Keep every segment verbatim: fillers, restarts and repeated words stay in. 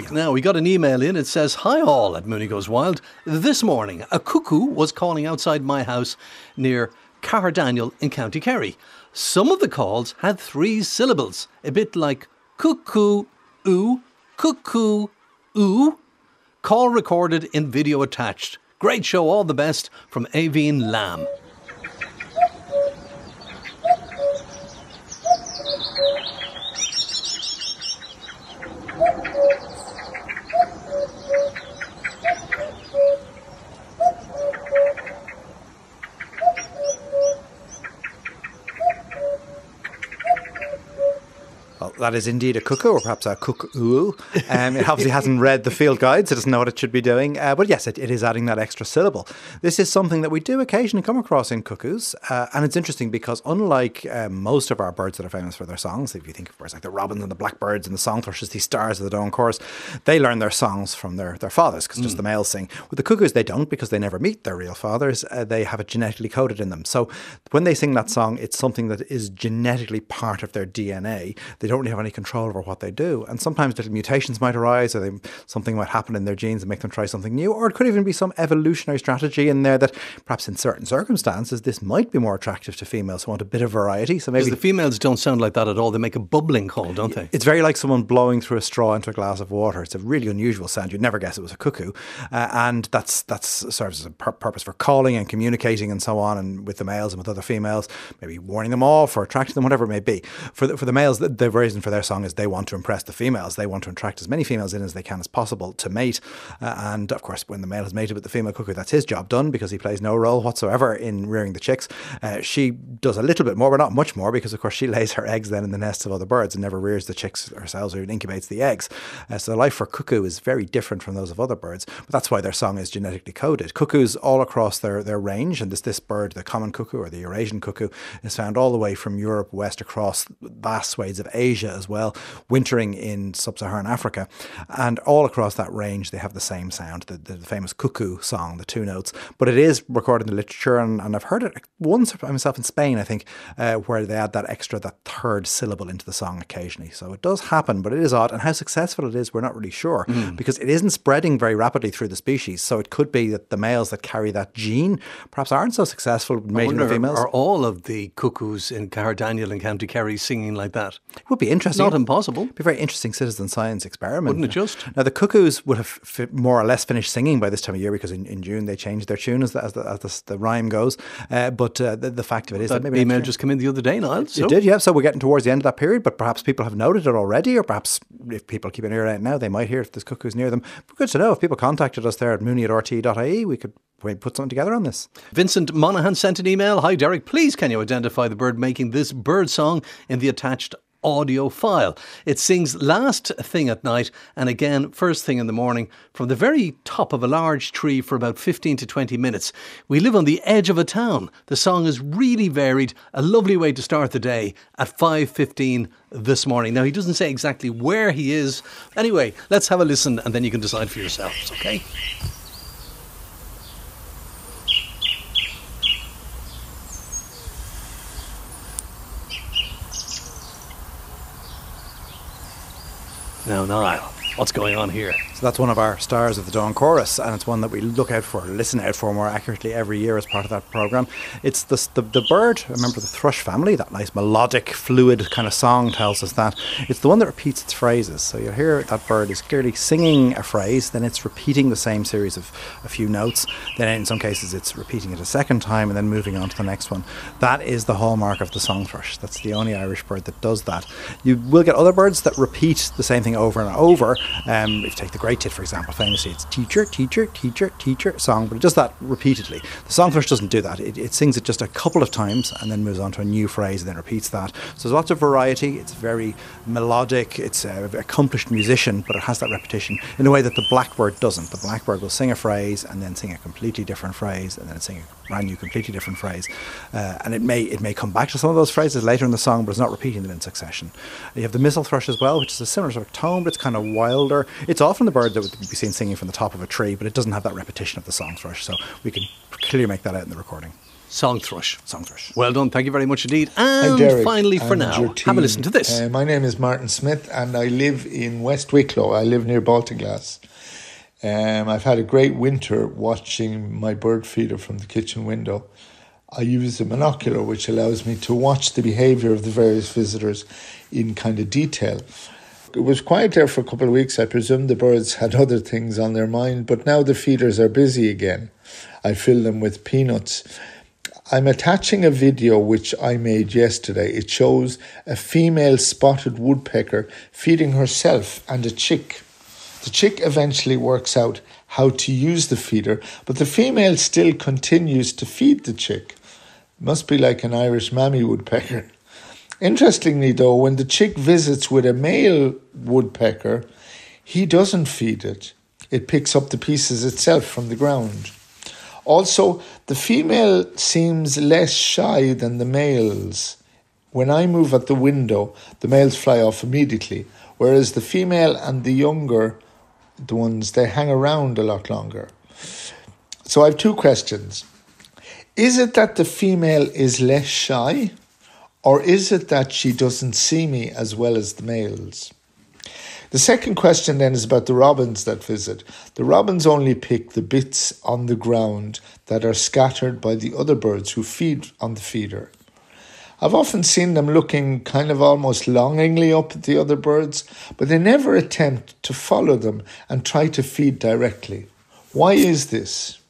Now, we got an email in. It says, "Hi all at Mooney Goes Wild. This morning, a cuckoo was calling outside my house near Caherdaniel in County Kerry. Some of the calls had three syllables, a bit like cuckoo, ooh, cuckoo, ooh. Call recorded in video attached. Great show, all the best, from Aveen Lamb." Well, that is indeed a cuckoo, or perhaps a cuckoo. Um, it obviously hasn't read the field guide, so it doesn't know what it should be doing. Uh, but yes, it, it is adding that extra syllable. This is something that we do occasionally come across in cuckoos. Uh, and it's interesting because unlike uh, most of our birds that are famous for their songs, if you think of birds like the robins and the blackbirds and the song thrushes, these stars of the dawn chorus, they learn their songs from their, their fathers because mm. just the males sing. With the cuckoos, they don't because they never meet their real fathers. Uh, they have it genetically coded in them. So when they sing that song, it's something that is genetically part of their D N A. They don't really have any control over what they do. And sometimes little mutations might arise, or they, something might happen in their genes and make them try something new. Or it could even be some evolutionary strategy in there that perhaps in certain circumstances, this might be more attractive to females who want a bit of variety. So maybe because the females don't sound like that at all. They make a bubbling call, don't they? It's very like someone blowing through a straw into a glass of water. It's a really unusual sound. You'd never guess it was a cuckoo. Uh, and that's that's serves as a pur- purpose for calling and communicating and so on, and with the males and with other females, maybe warning them off or attracting them, whatever it may be. For the, for the males, the, the reason for their song is they want to impress the females. They want to attract as many females in as they can as possible to mate. Uh, and of course, when the male has mated with the female cuckoo, that's his job done because he plays no role whatsoever in rearing the chicks. Uh, she does a little bit more, but not much more, because of course she lays her eggs then in the nests of other birds and never rears the chicks herself or even incubates the eggs. Uh, so the life for cuckoo is very different from those of other birds. But that's why their song is genetically coded. Cuckoos all across their, their range, and this, this bird, the common cuckoo or the Eurasian cuckoo, is found all the way from Europe west across vast swathes of Asia as well, wintering in sub-Saharan Africa. And all across that range, they have the same sound, the, the famous cuckoo song, the two notes. But it is recorded in the literature, and, and I've heard it once myself in Spain, I think, uh, where they add that extra, that third syllable into the song occasionally. So it does happen, but it is odd. And how successful it is, we're not really sure, mm. because it isn't spreading very rapidly through the species. So it could be that the males that carry that gene perhaps aren't so successful mating with females. Are all of the cuckoos in Caherdaniel and County Kerry singing like that? It would be interesting. Not impossible. It'd be a very interesting citizen science experiment. Wouldn't it just? Now, the cuckoos would have fi- more or less finished singing by this time of year, because in, in June they changed their tune as the, as the, as the, the rhyme goes. Uh, but uh, the, the fact of it is that, that maybe email just came in the other day, Niall. So. It did, yeah. So we're getting towards the end of that period, but perhaps people have noted it already, or perhaps if people keep an ear out now, they might hear if there's cuckoos near them. But good to know. If people contacted us there at mooney at r t dot i e, we could we put something together on this. Vincent Monaghan sent an email. "Hi Derek, please can you identify the bird making this bird song in the attached audio file? It sings last thing at night and again first thing in the morning from the very top of a large tree for about fifteen to twenty minutes. We live on the edge of a town. The song is really varied, a lovely way to start the day at five fifteen this morning." Now, he doesn't say exactly where he is. Anyway, let's have a listen and then you can decide for yourselves, okay? Now, Niall, what's going on here? So that's one of our Stars of the Dawn chorus, and it's one that we look out for, listen out for more accurately every year as part of that programme. It's the, the, the bird, a member of the thrush family, that nice melodic, fluid kind of song tells us that. It's the one that repeats its phrases. So you'll hear that bird is clearly singing a phrase, then it's repeating the same series of a few notes, then in some cases it's repeating it a second time and then moving on to the next one. That is the hallmark of the song thrush. That's the only Irish bird that does that. You will get other birds that repeat the same thing over and over. Um, if you take the great tit, for example, famously it's teacher, teacher, teacher, teacher song, but it does that repeatedly. The song thrush doesn't do that. It, it sings it just a couple of times and then moves on to a new phrase and then repeats that. So there's lots of variety. It's very melodic. It's an accomplished musician, but it has that repetition in a way that the blackbird doesn't. The blackbird will sing a phrase and then sing a completely different phrase and then sing a brand new, completely different phrase. Uh, and it may it may come back to some of those phrases later in the song, but it's not repeating them in succession. You have the missel thrush as well, which is a similar sort of tone, but it's kind of wilder. It's often the bird that would be seen singing from the top of a tree, but it doesn't have that repetition of the song thrush, so we can clearly make that out in the recording. Song thrush. Song thrush. Well done. Thank you very much indeed. Hi, And Derek, finally, for and now, your have a team. listen to this. Uh, my name is Martin Smith, and I live in West Wicklow. I live near Baltinglass. Um, I've had a great winter watching my bird feeder from the kitchen window. I use a monocular which allows me to watch the behaviour of the various visitors in kind of detail. It was quiet there for a couple of weeks. I presume the birds had other things on their mind, but now the feeders are busy again. I fill them with peanuts. I'm attaching a video which I made yesterday. It shows a female spotted woodpecker feeding herself and a chick. The chick eventually works out how to use the feeder, but the female still continues to feed the chick. It must be like an Irish mammy woodpecker. Interestingly though, when the chick visits with a male woodpecker, he doesn't feed it. It picks up the pieces itself from the ground. Also, the female seems less shy than the males. When I move at the window, the males fly off immediately, whereas the female and the younger, the ones, they hang around a lot longer. So I have two questions. Is it that the female is less shy, or is it that she doesn't see me as well as the males? The second question then is about the robins that visit. The robins only pick the bits on the ground that are scattered by the other birds who feed on the feeder. I've often seen them looking kind of almost longingly up at the other birds, but they never attempt to follow them and try to feed directly. Why is this?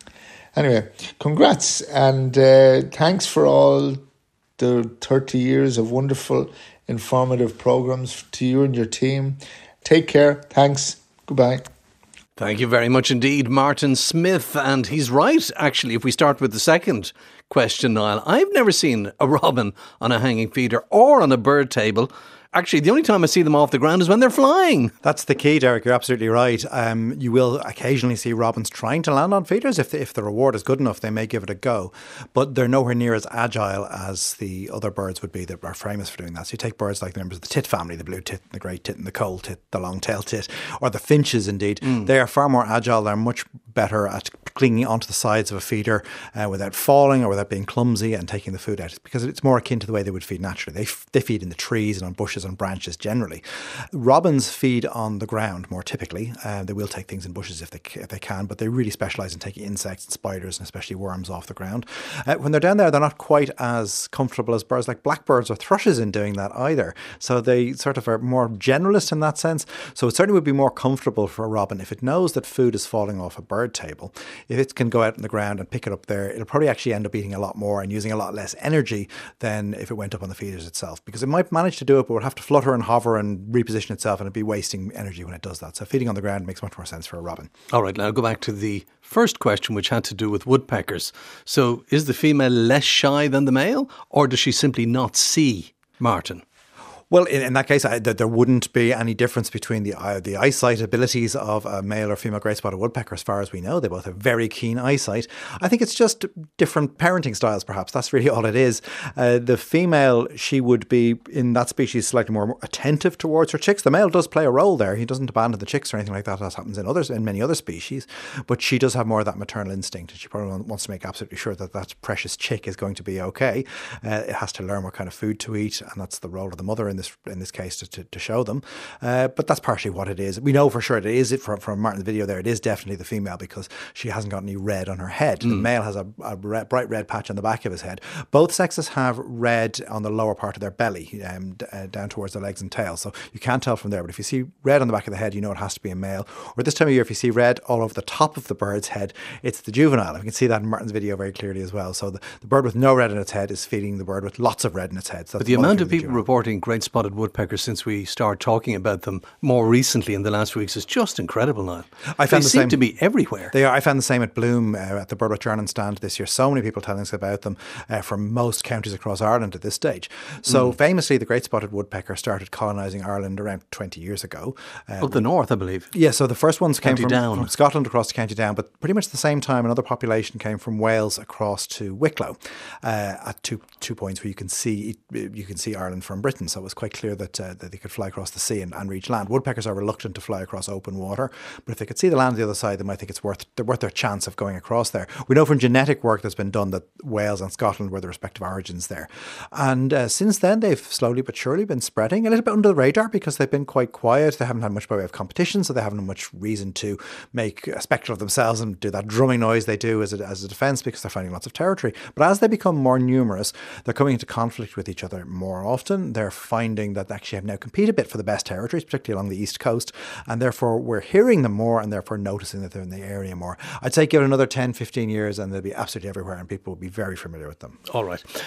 Anyway, congrats and uh, thanks for all the thirty years of wonderful, informative programs to you and your team. Take care. Thanks. Goodbye. Thank you very much indeed, Martin Smith. And he's right, actually, if we start with the second question, Niall. I've never seen a robin on a hanging feeder or on a bird table. Actually, the only time I see them off the ground is when they're flying. That's the key, Derek. You're absolutely right. Um, you will occasionally see robins trying to land on feeders. If the, if the reward is good enough, they may give it a go. But they're nowhere near as agile as the other birds would be that are famous for doing that. So you take birds like the members of the tit family, the blue tit, the grey tit, and the coal tit, the long-tailed tit, or the finches indeed. Mm. They are far more agile. They're much better at clinging onto the sides of a feeder uh, without falling or without being clumsy and taking the food out, because it's more akin to the way they would feed naturally. They, f- they feed in the trees and on bushes and branches generally. Robins feed on the ground more typically. Uh, they will take things in bushes if they if they can, but they really specialise in taking insects and spiders and especially worms off the ground. Uh, when they're down there, they're not quite as comfortable as birds like blackbirds or thrushes in doing that either. So they sort of are more generalist in that sense. So it certainly would be more comfortable for a robin if it knows that food is falling off a bird table. If it can go out on the ground and pick it up there, it'll probably actually end up eating a lot more and using a lot less energy than if it went up on the feeders itself, because it might manage to do it, but would have to flutter and hover and reposition itself, and it'd be wasting energy when it does that. So feeding on the ground makes much more sense for a robin. All right, now I'll go back to the first question, which had to do with woodpeckers. So is the female less shy than the male, or does she simply not see Martin? Well, in, in that case, I, th- there wouldn't be any difference between the uh, the eyesight abilities of a male or female grey spotted woodpecker as far as we know. They both have very keen eyesight. I think it's just different parenting styles, perhaps. That's really all it is. Uh, the female, she would be, in that species, slightly more attentive towards her chicks. The male does play a role there. He doesn't abandon the chicks or anything like that, as happens in others, in many other species. But she does have more of that maternal instinct, and she probably wants to make absolutely sure that that precious chick is going to be okay. Uh, it has to learn what kind of food to eat, and that's the role of the mother in this in this case to, to, to show them. Uh, but that's partially what it is. We know for sure it is it from, from Martin's video there. It is definitely the female because she hasn't got any red on her head. Mm. The male has a, a red, bright red patch on the back of his head. Both sexes have red on the lower part of their belly, um, d- uh, down towards the legs and tail. So you can't tell from there. But if you see red on the back of the head, you know it has to be a male. Or this time of year, if you see red all over the top of the bird's head, it's the juvenile. You can see that in Martin's video very clearly as well. So the, the bird with no red in its head is feeding the bird with lots of red in its head. So but the amount of people reporting great spotted woodpeckers since we started talking about them more recently in the last few weeks is just incredible now. I found they the seem same. to be everywhere. They are. I found the same at Bloom uh, at the Birdwatch Ireland stand this year. So many people telling us about them uh, from most counties across Ireland at this stage. So mm. famously, the great spotted woodpecker started colonising Ireland around twenty years ago. Um, Up the north, I believe. Yeah, so the first ones came from, Down. from Scotland across to County Down, but pretty much the same time another population came from Wales across to Wicklow uh, at two two points where you can see you can see Ireland from Britain. So it was quite clear that, uh, that they could fly across the sea and, and reach land. Woodpeckers are reluctant to fly across open water, but if they could see the land on the other side, they might think it's worth they're worth their chance of going across there. We know from genetic work that's been done that Wales and Scotland were the respective origins there. And uh, since then, they've slowly but surely been spreading a little bit under the radar because they've been quite quiet. They haven't had much by way of competition, so they haven't had much reason to make a spectacle of themselves and do that drumming noise they do as a, as a defence because they're finding lots of territory. But as they become more numerous, they're coming into conflict with each other more often. They're finding that they actually have now compete a bit for the best territories, particularly along the east coast, and therefore we're hearing them more and therefore noticing that they're in the area more. I'd say give it another ten, fifteen years and they'll be absolutely everywhere and people will be very familiar with them. All right.